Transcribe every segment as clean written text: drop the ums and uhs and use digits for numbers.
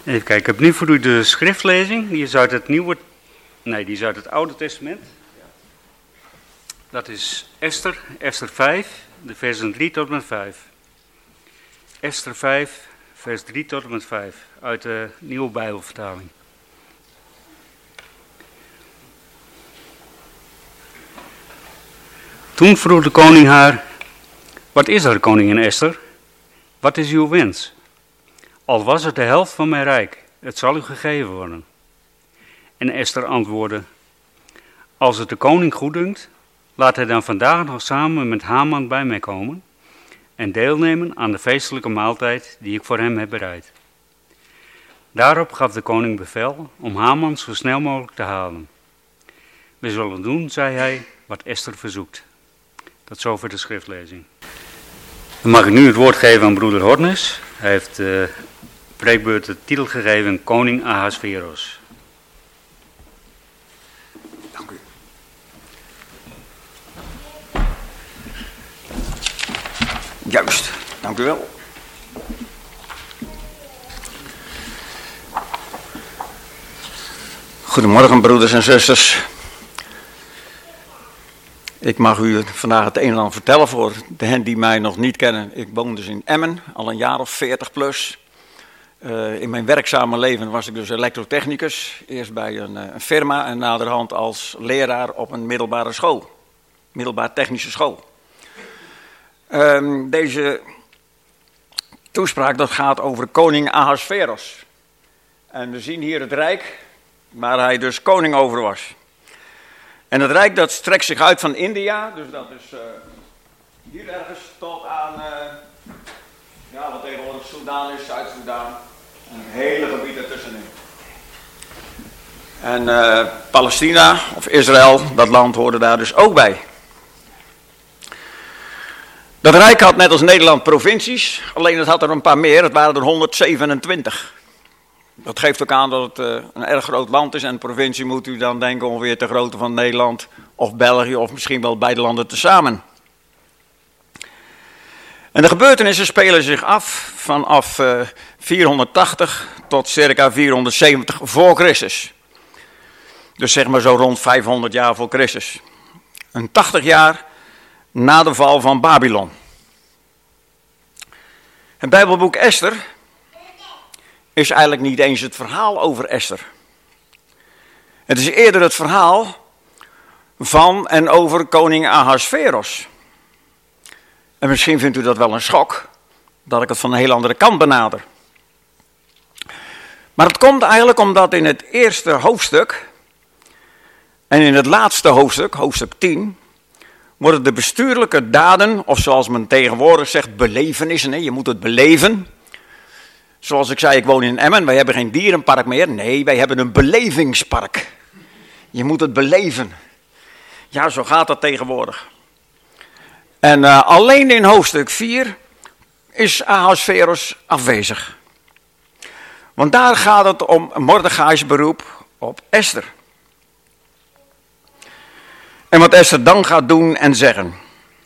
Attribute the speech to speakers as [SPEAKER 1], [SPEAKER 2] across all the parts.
[SPEAKER 1] Even kijken, ik heb nu voor u de schriftlezing. Die is uit het Oude Testament. Dat is Esther 5, de versen 3 tot en met 5. Esther 5, vers 3 tot en met 5, uit de Nieuwe Bijbelvertaling. Toen vroeg de koning haar: wat is er, koningin Esther? Wat is uw wens? Al was het de helft van mijn rijk, het zal u gegeven worden. En Esther antwoordde: als het de koning goeddunkt, laat hij dan vandaag nog samen met Haman bij mij komen en deelnemen aan de feestelijke maaltijd die ik voor hem heb bereid. Daarop gaf de koning bevel om Haman zo snel mogelijk te halen. We zullen doen, zei hij, wat Esther verzoekt. Tot zover de schriftlezing. Dan mag ik nu het woord geven aan broeder Hornes. Hij heeft de preekbeurt de titel gegeven Koning Ahasveros.
[SPEAKER 2] Dank u. Juist, dank u wel. Goedemorgen broeders en zusters. Ik mag u vandaag het een en ander vertellen voor de hen die mij nog niet kennen. Ik woon dus in Emmen, al een jaar of 40 plus. In mijn werkzame leven was ik dus elektrotechnicus. Eerst bij een firma en naderhand als leraar op een middelbare school. Middelbaar technische school. Deze toespraak dat gaat over koning Ahasveros. En we zien hier het rijk waar hij dus koning over was. En het rijk dat strekt zich uit van India, dus dat is hier ergens tot aan wat tegenwoordig Soedan is, Zuid-Soedan. En het hele gebied ertussenin. En Palestina of Israël, dat land hoorde daar dus ook bij. Dat rijk had net als Nederland provincies, alleen het had er een paar meer, het waren er 127. Dat geeft ook aan dat het een erg groot land is en een provincie moet u dan denken ongeveer ter grootte van Nederland of België of misschien wel beide landen tezamen. En de gebeurtenissen spelen zich af vanaf 480 tot circa 470 voor Christus. Dus zeg maar zo rond 500 jaar voor Christus. Een 80 jaar na de val van Babylon. Het Bijbelboek Esther is eigenlijk niet eens het verhaal over Esther. Het is eerder het verhaal van en over koning Ahasveros. En misschien vindt u dat wel een schok, dat ik het van een heel andere kant benader. Maar het komt eigenlijk omdat in het eerste hoofdstuk en in het laatste hoofdstuk, hoofdstuk 10, worden de bestuurlijke daden, of zoals men tegenwoordig zegt, belevenissen, je moet het beleven. Zoals ik zei, ik woon in Emmen, wij hebben geen dierenpark meer. Nee, wij hebben een belevingspark. Je moet het beleven. Ja, zo gaat dat tegenwoordig. En alleen in hoofdstuk 4 is Ahasveros afwezig. Want daar gaat het om Mordechai's beroep op Esther. En wat Esther dan gaat doen en zeggen.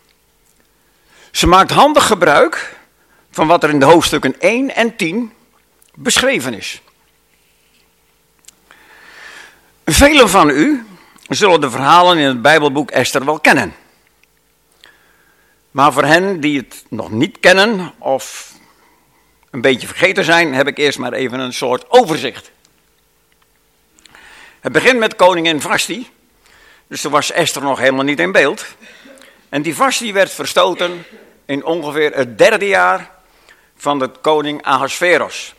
[SPEAKER 2] Ze maakt handig gebruik van wat er in de hoofdstukken 1 en 10 beschreven is. Velen van u zullen de verhalen in het Bijbelboek Esther wel kennen. Maar voor hen die het nog niet kennen of een beetje vergeten zijn, heb ik eerst maar even een soort overzicht. Het begint met koningin Vashti, dus toen was Esther nog helemaal niet in beeld. En die Vashti werd verstoten in ongeveer het 3e jaar van de koning Ahasveros.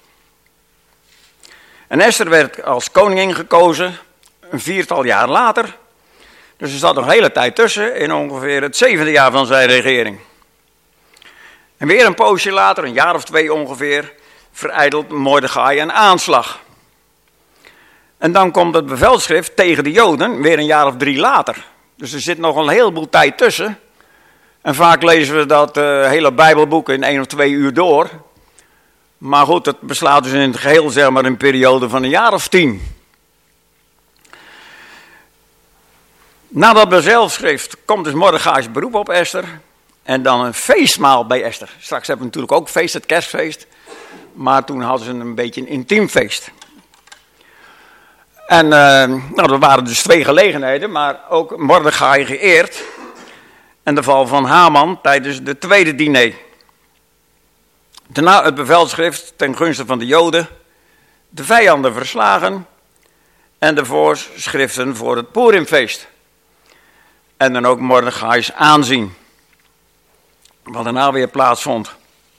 [SPEAKER 2] En Esther werd als koningin gekozen een 4-tal jaar later. Dus er zat nog een hele tijd tussen, in ongeveer het 7e jaar van zijn regering. En weer een poosje later, een jaar of 2 ongeveer, verijdelt Mordechai een aanslag. En dan komt het bevelschrift tegen de Joden weer een jaar of 3 later. Dus er zit nog een heleboel tijd tussen. En vaak lezen we dat hele Bijbelboek in 1 of 2 uur door. Maar goed, het beslaat dus in het geheel zeg maar een periode van een jaar of 10. Na dat bevelschrift komt dus Mordechai's beroep op Esther. En dan een feestmaal bij Esther. Straks hebben we natuurlijk ook feest, het kerstfeest. maar toen hadden ze een beetje een intiem feest. En er waren dus 2 gelegenheden, maar ook Mordechai geëerd. En de val van Haman tijdens de tweede diner. Daarna het bevelschrift ten gunste van de Joden, de vijanden verslagen en de voorschriften voor het Purimfeest. En dan ook Mordechai's aanzien, wat daarna weer plaatsvond.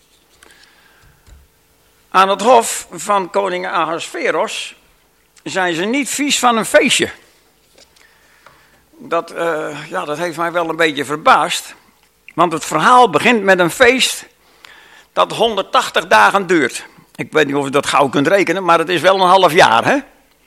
[SPEAKER 2] Aan het hof van koning Ahasveros zijn ze niet vies van een feestje. Dat heeft mij wel een beetje verbaasd. Want het verhaal begint met een feest dat 180 dagen duurt. Ik weet niet of je dat gauw kunt rekenen, maar het is wel een half jaar, hè?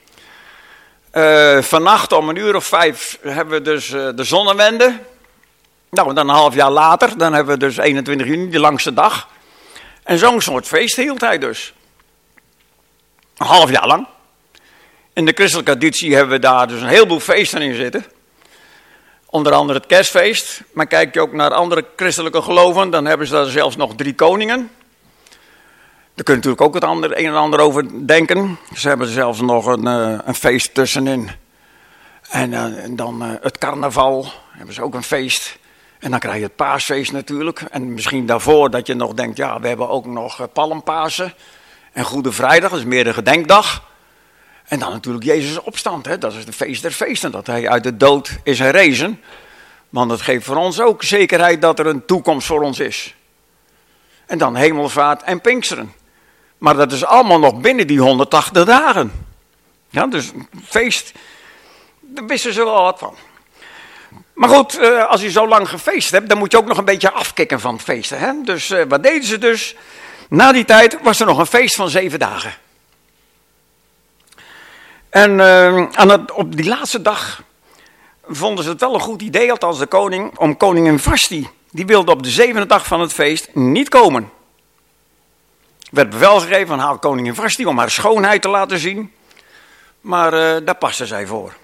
[SPEAKER 2] Vannacht om 5:00 hebben we dus de zonnewende. Nou, en dan een half jaar later, dan hebben we dus 21 juni, de langste dag. En zo'n soort feest hield hij dus. Een half jaar lang. In de christelijke traditie hebben we daar dus een heleboel feesten in zitten. Onder andere het kerstfeest. Maar kijk je ook naar andere christelijke geloven, dan hebben ze daar zelfs nog 3 koningen. Daar kun je natuurlijk ook het een en ander over denken. Ze hebben zelfs nog een feest tussenin. En dan het carnaval, hebben ze ook een feest. En dan krijg je het paasfeest natuurlijk. En misschien daarvoor dat je nog denkt, ja, we hebben ook nog Palmpasen. En Goede Vrijdag, dat is meer de gedenkdag. En dan natuurlijk Jezus' opstand, hè? Dat is het feest der feesten, dat hij uit de dood is herrezen. Want dat geeft voor ons ook zekerheid dat er een toekomst voor ons is. En dan hemelvaart en Pinksteren. Maar dat is allemaal nog binnen die 180 dagen. Ja, dus feest, daar wisten ze wel wat van. Maar goed, als je zo lang gefeest hebt, dan moet je ook nog een beetje afkicken van het feesten. Hè? Dus wat deden ze dus? Na die tijd was er nog een feest van 7 dagen. En op die laatste dag vonden ze het wel een goed idee, althans de koning, om koningin Vashti. Die wilde op de 7e dag van het feest niet komen. Er werd bevel gegeven aan koningin Vashti om haar schoonheid te laten zien. Maar daar paste zij voor.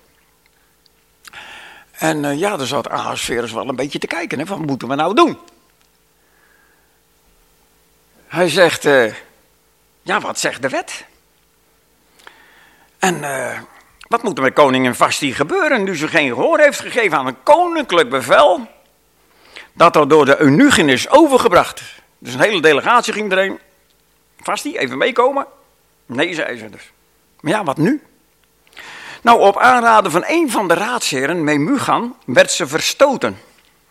[SPEAKER 2] En daar zat Ahasveros wel een beetje te kijken. Hè, van, wat moeten we nou doen? Hij zegt, wat zegt de wet? En wat moet er met koningin Vashti gebeuren nu ze geen gehoor heeft gegeven aan een koninklijk bevel dat er door de eunuchen is overgebracht? Dus een hele delegatie ging erheen. Vashti, even meekomen? Nee, zei ze dus. Maar ja, wat nu? Nou, op aanraden van een van de raadsheren, Memucan, werd ze verstoten.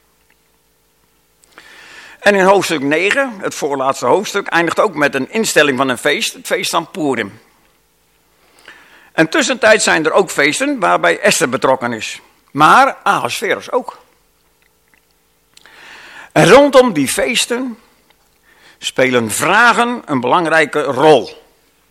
[SPEAKER 2] En in hoofdstuk 9, het voorlaatste hoofdstuk, eindigt ook met een instelling van een feest, het feest van Purim. En tussentijds zijn er ook feesten waarbij Esther betrokken is. Maar Ahasveros ook. En rondom die feesten spelen vragen een belangrijke rol.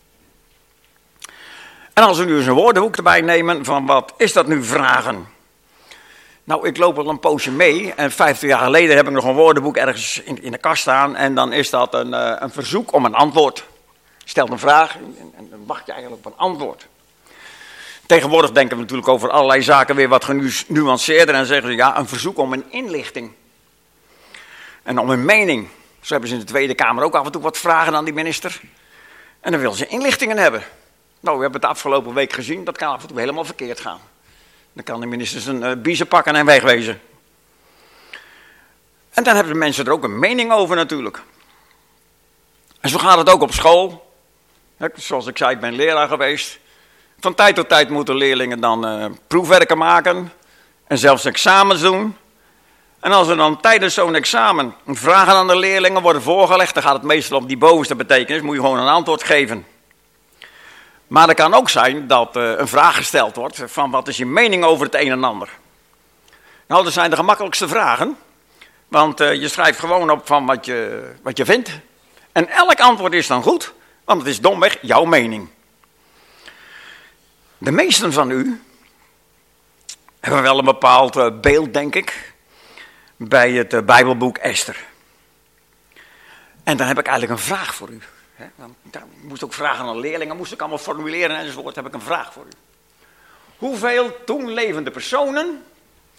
[SPEAKER 2] En als we nu eens een woordenboek erbij nemen van wat is dat nu vragen? Nou, ik loop al een poosje mee en 50 jaar geleden heb ik nog een woordenboek ergens in de kast staan. En dan is dat een verzoek om een antwoord. Je stelt een vraag en dan wacht je eigenlijk op een antwoord. Tegenwoordig denken we natuurlijk over allerlei zaken weer wat genuanceerder en zeggen ze ja, een verzoek om een inlichting. En om een mening. Zo hebben ze in de Tweede Kamer ook af en toe wat vragen aan die minister. En dan willen ze inlichtingen hebben. Nou, we hebben het de afgelopen week gezien, dat kan af en toe helemaal verkeerd gaan. Dan kan de minister zijn biezen pakken en wegwezen. En dan hebben de mensen er ook een mening over natuurlijk. En zo gaat het ook op school. Zoals ik zei, ik ben leraar geweest. Van tijd tot tijd moeten leerlingen dan proefwerken maken en zelfs examens doen. En als er dan tijdens zo'n examen vragen aan de leerlingen worden voorgelegd, dan gaat het meestal om die bovenste betekenis, moet je gewoon een antwoord geven. Maar het kan ook zijn dat een vraag gesteld wordt van wat is je mening over het een en ander. Nou, dat zijn de gemakkelijkste vragen, want je schrijft gewoon op van wat je vindt. En elk antwoord is dan goed, want het is domweg jouw mening. De meesten van u hebben wel een bepaald beeld, denk ik, bij het Bijbelboek Esther. En dan heb ik eigenlijk een vraag voor u. Ik moest ook vragen aan leerlingen, moest ik allemaal formuleren enzovoort, heb ik een vraag voor u. Hoeveel toen levende personen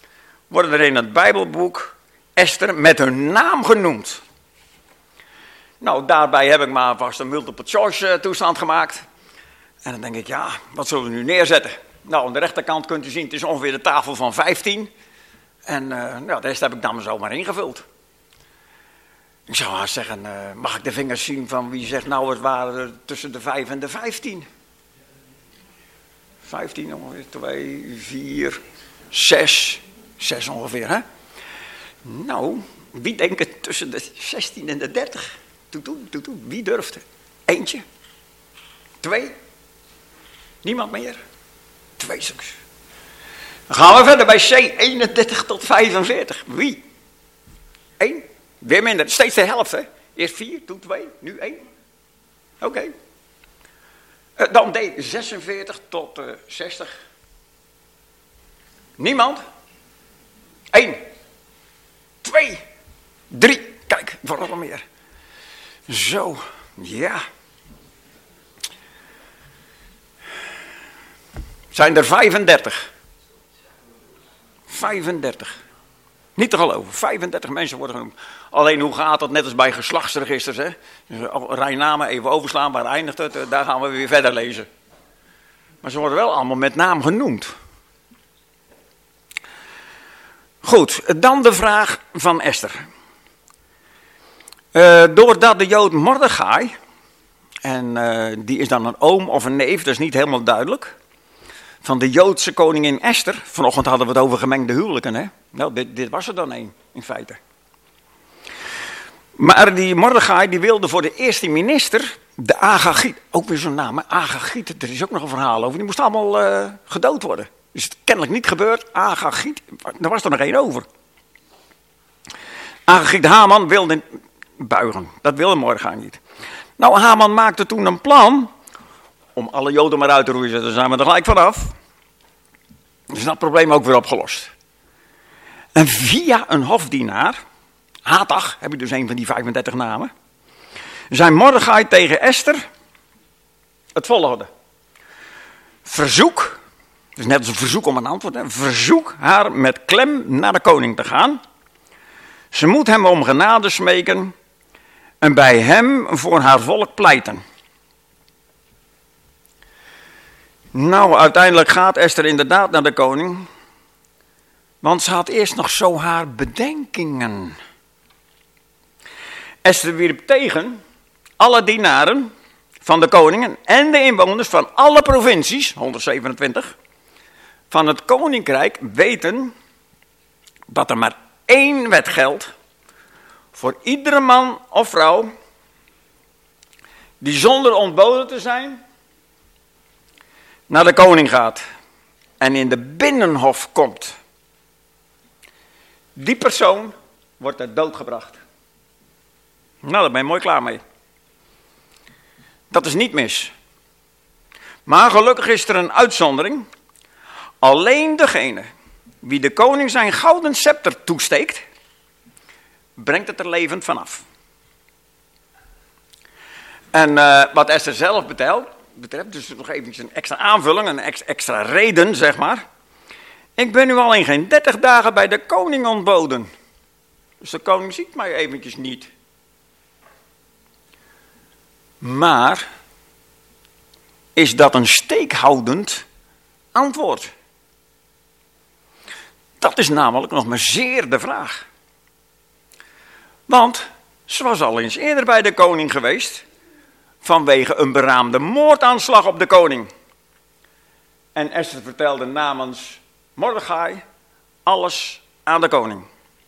[SPEAKER 2] worden er in het Bijbelboek Esther met hun naam genoemd? Nou, daarbij heb ik maar vast een multiple choice toestand gemaakt. En dan denk ik, ja, wat zullen we nu neerzetten? Nou, aan de rechterkant kunt u zien, het is ongeveer de tafel van 15. En de rest heb ik dan maar zomaar ingevuld. Ik zou haast zeggen, mag ik de vingers zien van wie zegt nou het waren er tussen de 5 en de 15? 15 ongeveer, 2, 4, 6. 6 ongeveer, hè? Nou, wie denkt het tussen de 16 en de 30? Toe. Wie durft? Eentje? 2? Niemand meer? 2 stuks. Dan gaan we verder bij C, 31 tot 45. Wie? 1? Weer minder, steeds de helft, hè? Eerst 4, toen 2, nu 1. Oké. Dan D, 46 tot 60. Niemand? 1, 2, 3. Kijk, vooral meer. Zo, ja. Zijn er 35? 35. Niet te geloven, 35 mensen worden genoemd. Alleen hoe gaat dat, net als bij geslachtsregisters, hè? Rijnamen even overslaan, waar eindigt het? Daar gaan we weer verder lezen. Maar ze worden wel allemaal met naam genoemd. Goed, dan de vraag van Esther. Doordat de Jood Mordechai, en die is dan een oom of een neef, dat is niet helemaal duidelijk, van de Joodse koningin Esther. Vanochtend hadden we het over gemengde huwelijken, hè? Nou, dit was er dan één, in feite. Maar die Mordechai, die wilde voor de eerste minister, de Agagiet, ook weer zo'n naam, Agagiet, er is ook nog een verhaal over, die moest allemaal gedood worden. Is het kennelijk niet gebeurd, Agagiet, er was er nog één over. Agagiet Haman wilde buigen, dat wilde Mordechai niet. Nou, Haman maakte toen een plan om alle Joden maar uit te roeien, daar zijn we er gelijk vanaf. Dus dat probleem ook weer opgelost. En via een hofdienaar, Hatach, heb je dus een van die 35 namen, zei Mordechai tegen Esther het volgende. Verzoek, dus net als een verzoek om een antwoord, verzoek haar met klem naar de koning te gaan. Ze moet hem om genade smeken en bij hem voor haar volk pleiten. Nou, uiteindelijk gaat Esther inderdaad naar de koning, want ze had eerst nog zo haar bedenkingen. Esther wierp tegen alle dienaren van de koningen en de inwoners van alle provincies, 127, van het koninkrijk weten dat er maar één wet geldt voor iedere man of vrouw die zonder ontboden te zijn naar de koning gaat en in de binnenhof komt. Die persoon wordt ter dood gebracht. Nou, daar ben je mooi klaar mee. Dat is niet mis. Maar gelukkig is er een uitzondering. Alleen degene wie de koning zijn gouden scepter toesteekt, brengt het er levend vanaf. En wat Esther zelf betreft, dus nog eventjes een extra aanvulling, een extra reden, zeg maar. Ik ben nu al in geen 30 dagen bij de koning ontboden. Dus de koning ziet mij eventjes niet. Maar is dat een steekhoudend antwoord? Dat is namelijk nog maar zeer de vraag. Want ze was al eens eerder bij de koning geweest vanwege een beraamde moordaanslag op de koning. En Esther vertelde namens Mordechai alles aan de koning.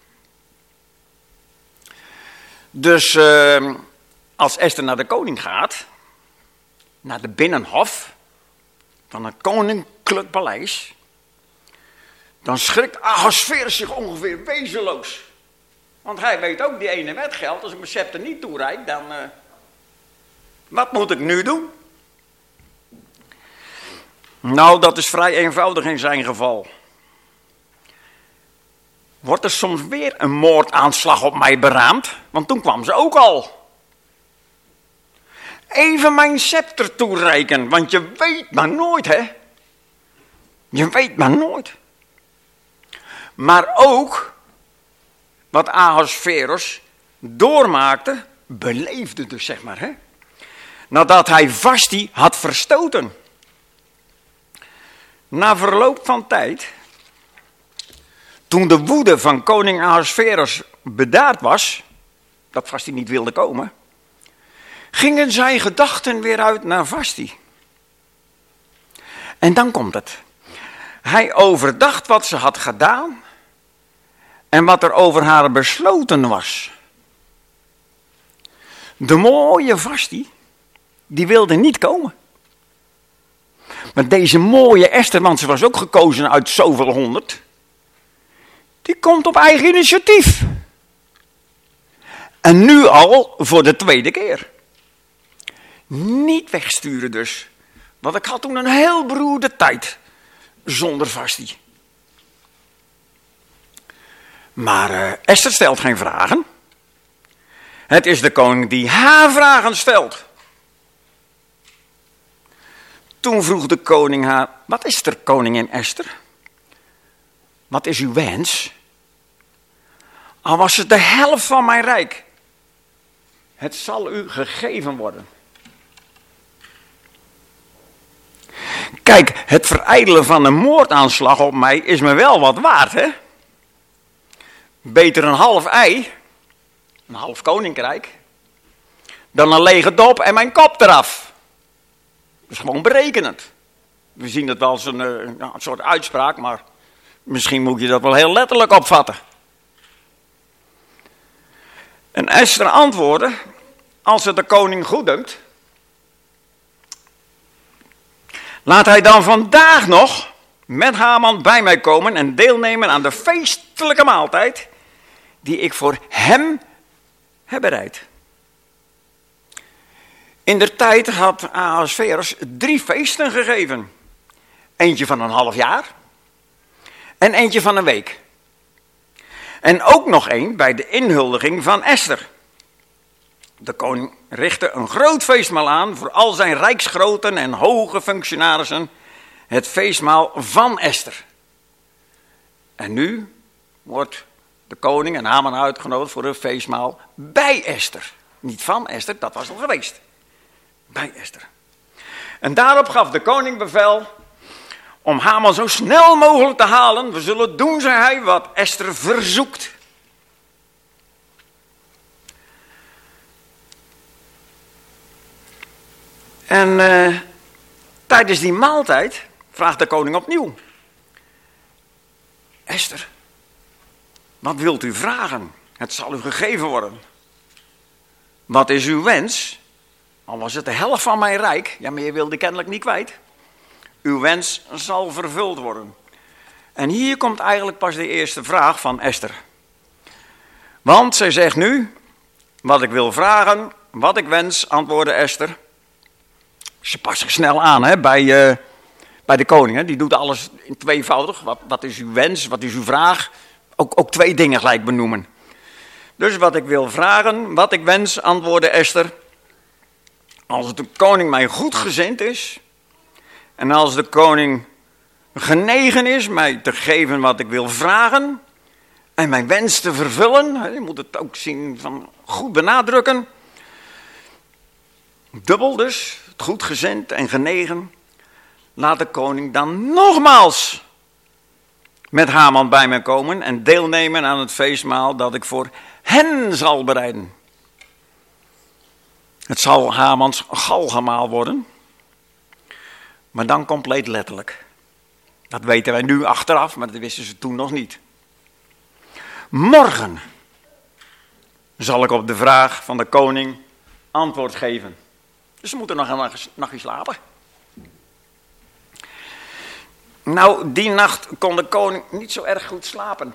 [SPEAKER 2] Dus als Esther naar de koning gaat, naar de binnenhof van het koninklijk paleis, dan schrikt Ahasverus zich ongeveer wezenloos. Want hij weet ook, die ene wet geldt, als ik mijn scepter niet toereik, dan wat moet ik nu doen? Nou, dat is vrij eenvoudig in zijn geval. Wordt er soms weer een moordaanslag op mij beraamd? Want toen kwam ze ook al. Even mijn scepter toereiken, want je weet maar nooit, hè? Je weet maar nooit. Maar ook wat Ahasverus doormaakte beleefde dus, zeg maar. Hè? Nadat hij Vashti had verstoten. Na verloop van tijd, toen de woede van koning Ahasveros bedaard was, dat Vashti niet wilde komen, gingen zijn gedachten weer uit naar Vashti. En dan komt het. Hij overdacht wat ze had gedaan en wat er over haar besloten was. De mooie Vashti, die wilde niet komen. Maar deze mooie Esther, want ze was ook gekozen uit zoveel 100, die komt op eigen initiatief. En nu al voor de tweede keer. Niet wegsturen dus. Want ik had toen een heel beroerde tijd zonder Vashti. Maar Esther stelt geen vragen. Het is de koning die haar vragen stelt. Toen vroeg de koning haar, wat is er, koningin Esther? Wat is uw wens? Al was het de helft van mijn rijk. Het zal u gegeven worden. Kijk, het verijdelen van een moordaanslag op mij is me wel wat waard, hè? Beter een half ei, een half koninkrijk, dan een lege dop en mijn kop eraf. Dat is gewoon berekenend. We zien het wel als een soort uitspraak, maar misschien moet je dat wel heel letterlijk opvatten. En Esther antwoordde, als het de koning goeddunkt, laat hij dan vandaag nog met Haman bij mij komen en deelnemen aan de feestelijke maaltijd die ik voor hem heb bereid. Indertijd had Ahasveros 3 feesten gegeven. Eentje van een half jaar en eentje van een week. En ook nog één bij de inhuldiging van Esther. De koning richtte een groot feestmaal aan voor al zijn rijksgroten en hoge functionarissen. Het feestmaal van Esther. En nu wordt de koning en Haman uitgenodigd voor een feestmaal bij Esther. Niet van Esther, dat was al geweest. Bij Esther. En daarop gaf de koning bevel om Haman zo snel mogelijk te halen. We zullen doen, zei hij, wat Esther verzoekt. En tijdens die maaltijd vraagt de koning opnieuw. Esther, wat wilt u vragen? Het zal u gegeven worden. Wat is uw wens? Al was het de helft van mijn rijk. Ja, maar je wilde kennelijk niet kwijt. Uw wens zal vervuld worden. En hier komt eigenlijk pas de eerste vraag van Esther. Want zij zegt nu, wat ik wil vragen, wat ik wens, antwoordde Esther. Ze past zich snel aan hè, bij de koning. Hè. Die doet alles in tweevoudig. Wat is uw wens, wat is uw vraag? Ook 2 dingen gelijk benoemen. Dus wat ik wil vragen, wat ik wens, antwoordde Esther. Als de koning mij goedgezind is en als de koning genegen is mij te geven wat ik wil vragen en mijn wens te vervullen, je moet het ook zien van goed benadrukken, dubbel dus, goedgezind en genegen, laat de koning dan nogmaals met Haman bij mij komen en deelnemen aan het feestmaal dat ik voor hen zal bereiden. Het zal Hamans galgemaal worden, maar dan compleet letterlijk. Dat weten wij nu achteraf, maar dat wisten ze toen nog niet. Morgen zal ik op de vraag van de koning antwoord geven. Dus ze moeten nog een nachtje slapen. Nou, die nacht kon de koning niet zo erg goed slapen.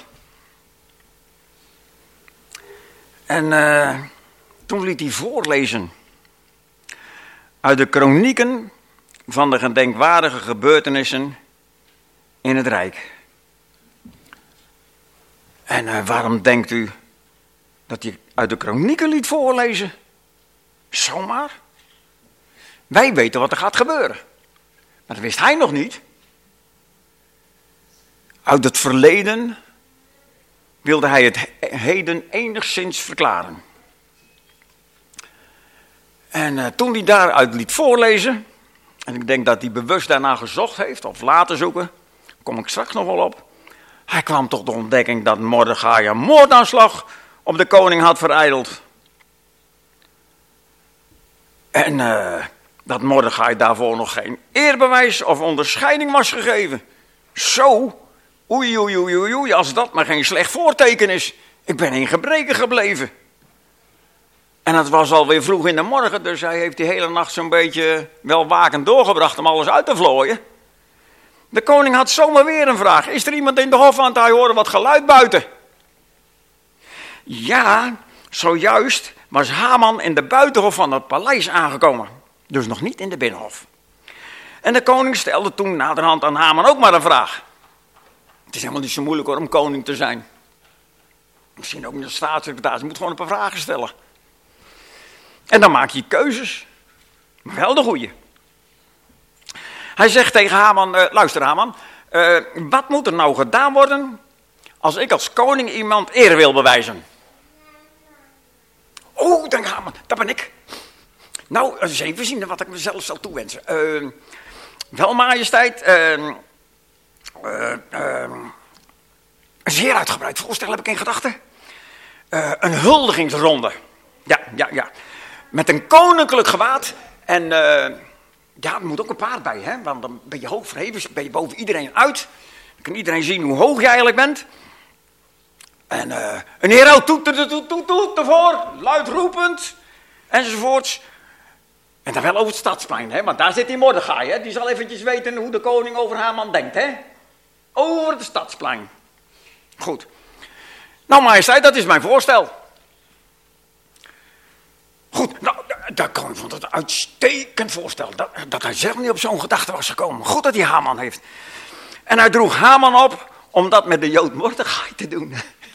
[SPEAKER 2] En toen liet hij voorlezen uit de kronieken van de gedenkwaardige gebeurtenissen in het Rijk. En waarom denkt u dat hij uit de kronieken liet voorlezen? Zomaar. Wij weten wat er gaat gebeuren. Maar dat wist hij nog niet. Uit het verleden wilde hij het heden enigszins verklaren. En toen hij daaruit liet voorlezen, en ik denk dat hij bewust daarna gezocht heeft, of laten zoeken, kom ik straks nog wel op. Hij kwam tot de ontdekking dat Mordechai een moordaanslag op de koning had verijdeld. En dat Mordechai daarvoor nog geen eerbewijs of onderscheiding was gegeven. Zo, oei, oei, oei, oei, oei, als dat maar geen slecht voorteken is. Ik ben in gebreken gebleven. En het was alweer vroeg in de morgen, dus hij heeft die hele nacht zo'n beetje wel wakend doorgebracht om alles uit te vlooien. De koning had zomaar weer een vraag. Is er iemand in de hof, want hij hoorde wat geluid buiten? Ja, zojuist was Haman in de buitenhof van het paleis aangekomen. Dus nog niet in de binnenhof. En de koning stelde toen naderhand aan Haman ook maar een vraag. Het is helemaal niet zo moeilijk hoor, om koning te zijn. Misschien ook niet de staatssecretaris, je moet gewoon een paar vragen stellen. En dan maak je keuzes. Wel de goeie. Hij zegt tegen Haman, luister Haman, wat moet er nou gedaan worden als ik als koning iemand eer wil bewijzen? Oh, denkt Haman, dat ben ik. Nou, eens even zien wat ik mezelf zal toewensen. Wel majesteit, een zeer uitgebreid voorstel heb ik in gedachten. Een huldigingsronde. Ja. Met een koninklijk gewaad. En ja, er moet ook een paard bij, hè? Want dan ben je hoog verheven, ben je boven iedereen uit. Dan kan iedereen zien hoe hoog je eigenlijk bent. En een hero toet ervoor, luidroepend, enzovoorts. En dan wel over het stadsplein, hè? Want daar zit die Mordechai, hè? Die zal eventjes weten hoe de koning over Haman denkt, hè? Over het stadsplein. Goed. Nou, majesteit, dat is mijn voorstel. Goed, nou, de koning vond het een uitstekend voorstel. Dat hij zelf niet op zo'n gedachte was gekomen. Goed dat hij Haman heeft. En hij droeg Haman op om dat met de Jood Mordechai te doen.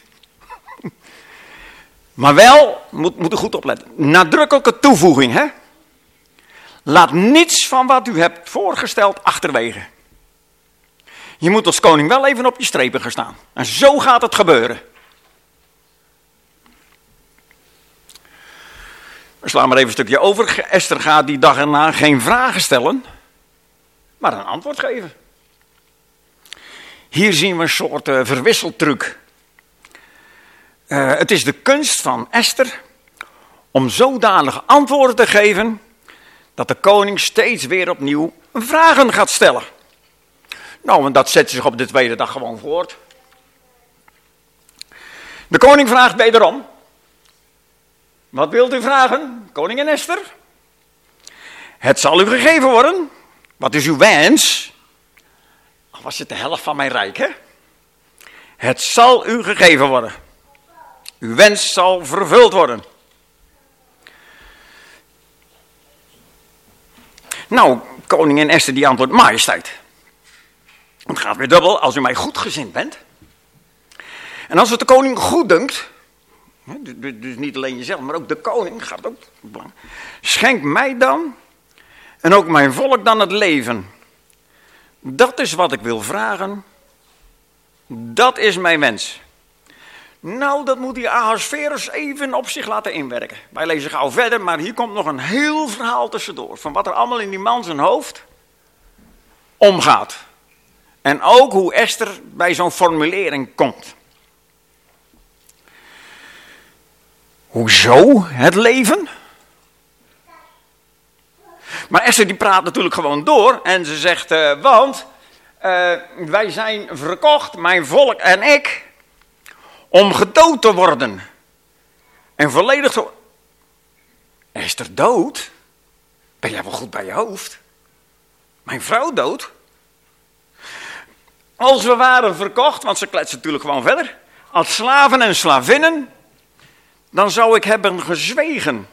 [SPEAKER 2] Maar wel, moet er goed opletten, nadrukkelijke toevoeging, hè. Laat niets van wat u hebt voorgesteld achterwege. Je moet als koning wel even op je strepen gaan staan. En zo gaat het gebeuren. We slaan maar even een stukje over. Esther gaat die dag erna geen vragen stellen, maar een antwoord geven. Hier zien we een soort verwisseltruc. Het is de kunst van Esther om zodanige antwoorden te geven dat de koning steeds weer opnieuw vragen gaat stellen. Nou, en dat zet zich op de tweede dag gewoon voort. De koning vraagt wederom. Wat wilt u vragen, koningin Esther? Het zal u gegeven worden. Wat is uw wens? Al was het de helft van mijn rijk, hè? Het zal u gegeven worden. Uw wens zal vervuld worden. Nou, koningin Esther die antwoordt, majesteit. Het gaat weer dubbel, als u mij goedgezind bent. En als het de koning goed dunkt, dus niet alleen jezelf, maar ook de koning, gaat ook belangrijk. Schenk mij dan, en ook mijn volk dan het leven. Dat is wat ik wil vragen. Dat is mijn wens. Nou, dat moet die Ahasverus even op zich laten inwerken. Wij lezen gauw verder, maar hier komt nog een heel verhaal tussendoor. Van wat er allemaal in die man zijn hoofd omgaat. En ook hoe Esther bij zo'n formulering komt. Hoezo het leven? Maar Esther die praat natuurlijk gewoon door en ze zegt, want wij zijn verkocht, mijn volk en ik, om gedood te worden. En volledig te... Esther dood? Ben jij wel goed bij je hoofd? Mijn vrouw dood? Als we waren verkocht, want ze kletsen natuurlijk gewoon verder, als slaven en slavinnen, dan zou ik hebben gezwegen.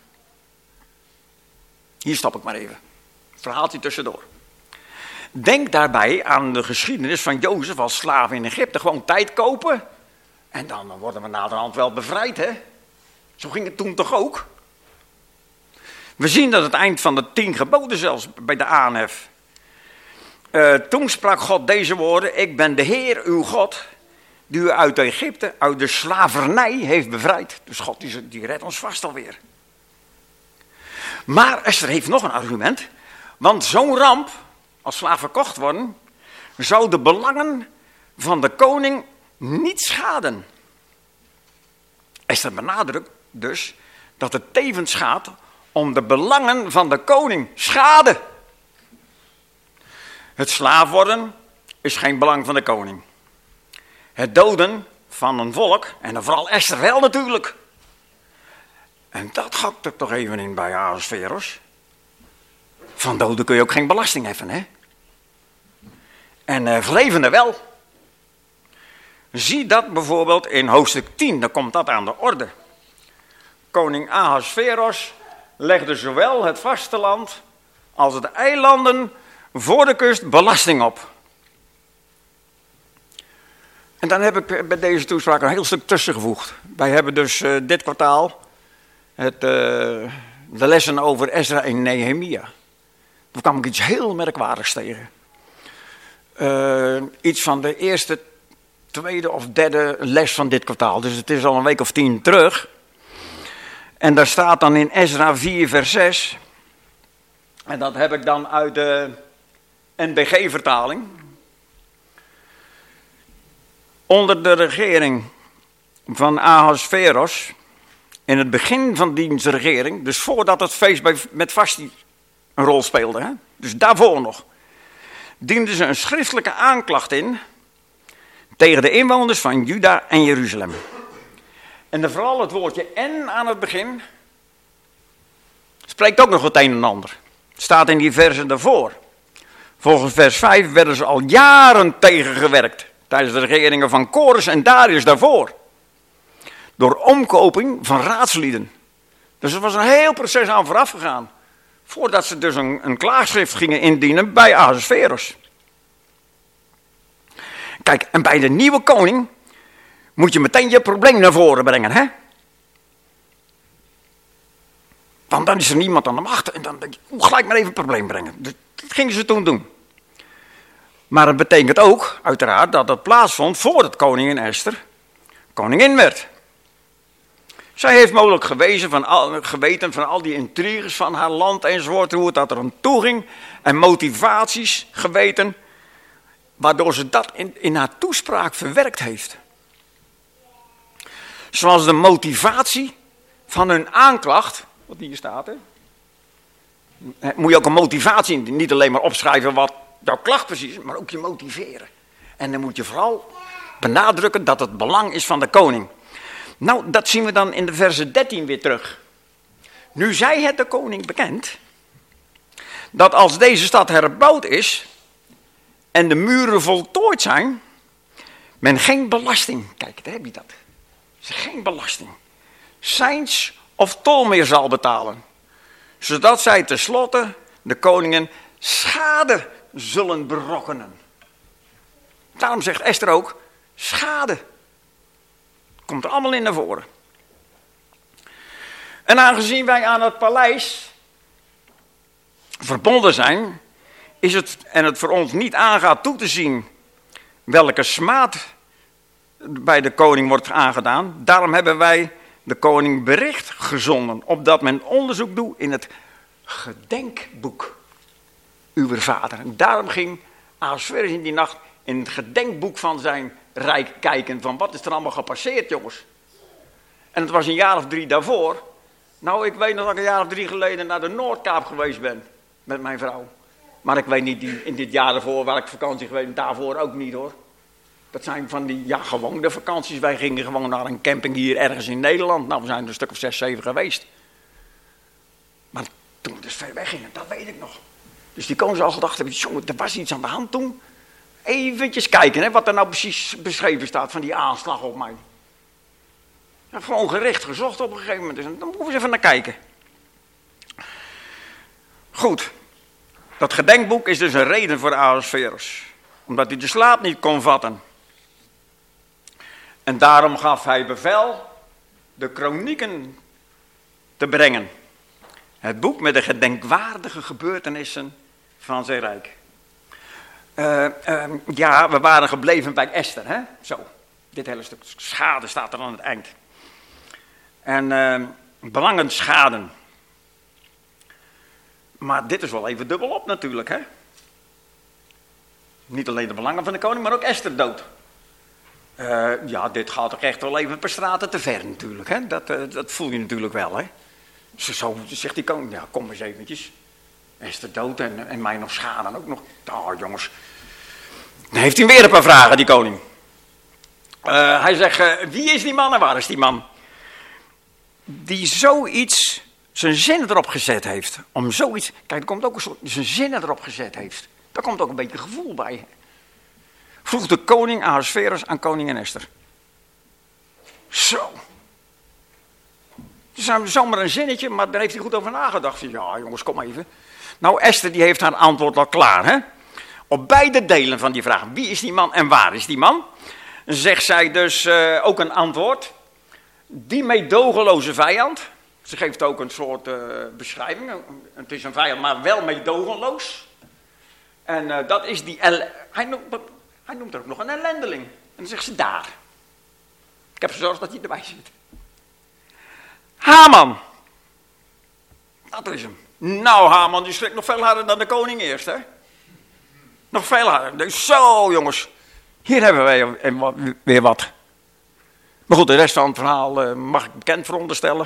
[SPEAKER 2] Hier stop ik maar even. Verhaaltje tussendoor. Denk daarbij aan de geschiedenis van Jozef als slaaf in Egypte. Gewoon tijd kopen. En dan worden we naderhand wel bevrijd, hè? Zo ging het toen toch ook? We zien dat het eind van de 10 geboden zelfs bij de aanhef. Toen sprak God deze woorden. Ik ben de Heer uw God, die u uit Egypte, uit de slavernij heeft bevrijd. Dus God die redt ons vast alweer. Maar Esther heeft nog een argument. Want zo'n ramp, als slaaf verkocht worden, zou de belangen van de koning niet schaden. Esther benadrukt dus dat het tevens gaat om de belangen van de koning schade. Het slaaf worden is geen belang van de koning. Het doden van een volk, en dan vooral Esther wel natuurlijk. En dat hakt er toch even in bij Ahasveros. Van doden kun je ook geen belasting heffen, hè? En van levenden wel. Zie dat bijvoorbeeld in hoofdstuk 10, dan komt dat aan de orde. Koning Ahasveros legde zowel het vasteland als de eilanden voor de kust belasting op. En dan heb ik bij deze toespraak een heel stuk tussengevoegd. Wij hebben dus dit kwartaal de lessen over Ezra en Nehemia. Toen kwam ik iets heel merkwaardigs tegen. Iets van de eerste, tweede of derde les van dit kwartaal. Dus het is al een week of 10 terug. En daar staat dan in Ezra 4 vers 6. En dat heb ik dan uit de NBG-vertaling. Onder de regering van Ahasveros, in het begin van diens regering, dus voordat het feest met Vashti een rol speelde, hè? Dus daarvoor nog, dienden ze een schriftelijke aanklacht in tegen de inwoners van Juda en Jeruzalem. En dan vooral het woordje en aan het begin spreekt ook nog het een en ander. Het staat in die versen daarvoor. Volgens vers 5 werden ze al jaren tegengewerkt tijdens de regeringen van Kores en Darius daarvoor. Door omkoping van raadslieden. Dus er was een heel proces aan vooraf gegaan. Voordat ze dus een klaagschrift gingen indienen bij Ahasveros. Kijk, en bij de nieuwe koning moet je meteen je probleem naar voren brengen, hè? Want dan is er niemand aan de macht en dan denk je, gelijk maar even een probleem brengen. Dus dat gingen ze toen doen. Maar het betekent ook, uiteraard, dat het plaatsvond voordat koningin Esther koningin werd. Zij heeft mogelijk geweten van al die intriges van haar land enzovoort, hoe het dat er aan toe ging. En motivaties geweten, waardoor ze dat in haar toespraak verwerkt heeft. Zoals de motivatie van hun aanklacht, wat hier staat, hè. Moet je ook een motivatie, niet alleen maar opschrijven wat jouw klacht precies is, maar ook je motiveren. En dan moet je vooral benadrukken dat het belang is van de koning. Nou, dat zien we dan in de verse 13 weer terug. Nu zij het de koning bekend, dat als deze stad herbouwd is en de muren voltooid zijn, men geen belasting, kijk, daar heb je dat. Geen belasting, seins of tol meer zal betalen. Zodat zij tenslotte de koningen schade zullen berokkenen. Daarom zegt Esther ook, schade. Komt er allemaal in naar voren. En aangezien wij aan het paleis verbonden zijn, is het, en het voor ons niet aangaat toe te zien welke smaad bij de koning wordt aangedaan, daarom hebben wij de koning bericht gezonden, opdat men onderzoek doet in het gedenkboek uw vader. En daarom ging Ahasveros in die nacht in het gedenkboek van zijn rijk kijken, van wat is er allemaal gepasseerd, jongens. En het was een jaar of 3 daarvoor. Nou, ik weet nog dat ik een jaar of 3 geleden naar de Noordkaap geweest ben, met mijn vrouw. Maar ik weet niet in dit jaar daarvoor waar ik vakantie geweest ben, daarvoor ook niet hoor. Dat zijn van die, ja, gewoon de vakanties. Wij gingen gewoon naar een camping hier ergens in Nederland. Nou, we zijn er een stuk of 6, 7 geweest. Maar toen we dus ver weg gingen, dat weet ik nog. Dus die koning al gedacht hebben, jongen, er was iets aan de hand toen. Eventjes kijken, hè, wat er nou precies beschreven staat van die aanslag op mij. Ik heb gewoon gericht gezocht op een gegeven moment. Dus dan moeten we eens even naar kijken. Goed. Dat gedenkboek is dus een reden voor Ahasveros. Omdat hij de slaap niet kon vatten. En daarom gaf hij bevel de kronieken te brengen. Het boek met de gedenkwaardige gebeurtenissen van zijn rijk. Ja, we waren gebleven bij Esther, hè? Zo, dit hele stuk schade staat er aan het eind. En belangen schaden. Maar dit is wel even dubbelop natuurlijk, hè. Niet alleen de belangen van de koning, maar ook Esther dood. Ja, dit gaat toch echt wel even per straten te ver natuurlijk, hè. Dat voel je natuurlijk wel, hè. Zo zegt die koning, ja, kom eens eventjes. Esther dood en mij nog schaden ook nog. Oh, jongens. Dan heeft hij weer een paar vragen, die koning. Hij zegt, wie is die man en waar is die man? Die zoiets, zijn zinnen erop gezet heeft. Om zoiets, kijk, er komt ook een soort, zijn zinnen erop gezet heeft. Daar komt ook een beetje gevoel bij. Vroeg de koning Ahasveros aan koningin Esther. Zo. Het is zomaar een zinnetje, maar daar heeft hij goed over nagedacht. Ja, jongens, kom even. Nou, Esther die heeft haar antwoord al klaar, hè. Op beide delen van die vraag. Wie is die man en waar is die man? Zegt zij dus ook een antwoord. Die meedogenloze vijand. Ze geeft ook een soort beschrijving. Het is een vijand, maar wel meedogenloos. En dat is die... Hij noemt er ook nog een ellendeling. En dan zegt ze daar. Ik heb gezorgd dat hij erbij zit. Haman. Dat is hem. Nou, Haman, die schrikt nog veel harder dan de koning eerst, hè? Nog veel harder. Dus zo, jongens. Hier hebben wij weer wat. Maar goed, de rest van het verhaal mag ik bekend veronderstellen.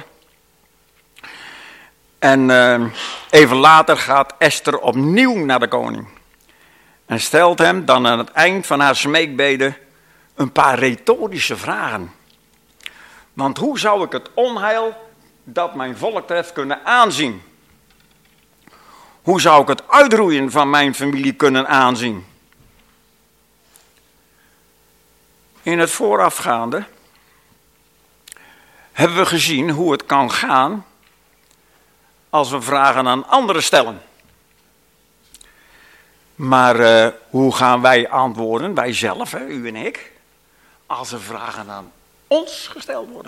[SPEAKER 2] En even later gaat Esther opnieuw naar de koning. En stelt hem dan aan het eind van haar smeekbede een paar retorische vragen. Want hoe zou ik het onheil dat mijn volk treft kunnen aanzien? Hoe zou ik het uitroeien van mijn familie kunnen aanzien? In het voorafgaande hebben we gezien hoe het kan gaan als we vragen aan anderen stellen. Maar hoe gaan wij antwoorden, wij zelf, hè, u en ik, als er vragen aan ons gesteld worden?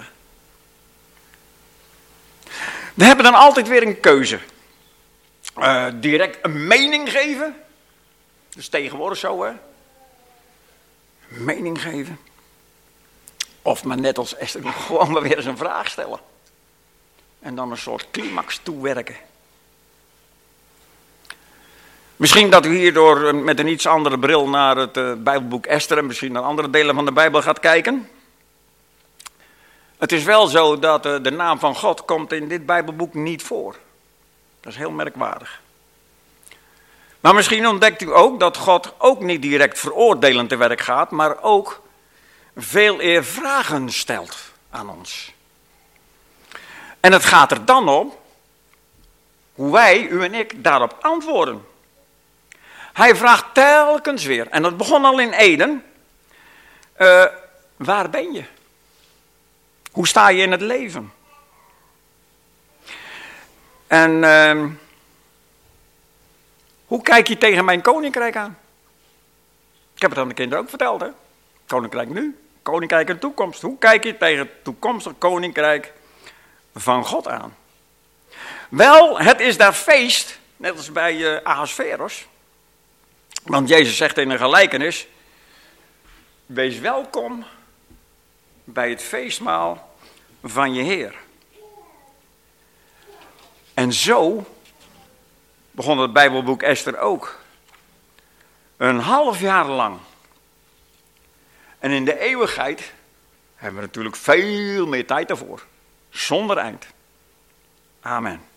[SPEAKER 2] We hebben dan altijd weer een keuze. Direct een mening geven. Dus tegenwoordig zo, hè. Een mening geven. Of maar net als Esther nog gewoon maar weer eens een vraag stellen. En dan een soort climax toewerken. Misschien dat u hierdoor met een iets andere bril naar het Bijbelboek Esther en misschien naar andere delen van de Bijbel gaat kijken. Het is wel zo dat de naam van God komt in dit Bijbelboek niet voor. Dat is heel merkwaardig. Maar misschien ontdekt u ook dat God ook niet direct veroordelend te werk gaat, maar ook veel eer vragen stelt aan ons. En het gaat er dan om hoe wij, u en ik, daarop antwoorden. Hij vraagt telkens weer, en dat begon al in Eden, waar ben je? Hoe sta je in het leven? En hoe kijk je tegen mijn koninkrijk aan? Ik heb het aan de kinderen ook verteld, hè? Koninkrijk nu, koninkrijk in de toekomst. Hoe kijk je tegen het toekomstig koninkrijk van God aan? Wel, het is daar feest, net als bij Ahasveros. Want Jezus zegt in een gelijkenis, wees welkom bij het feestmaal van je Heer. En zo begon het Bijbelboek Esther ook. Een half jaar lang. En in de eeuwigheid hebben we natuurlijk veel meer tijd daarvoor. Zonder eind. Amen.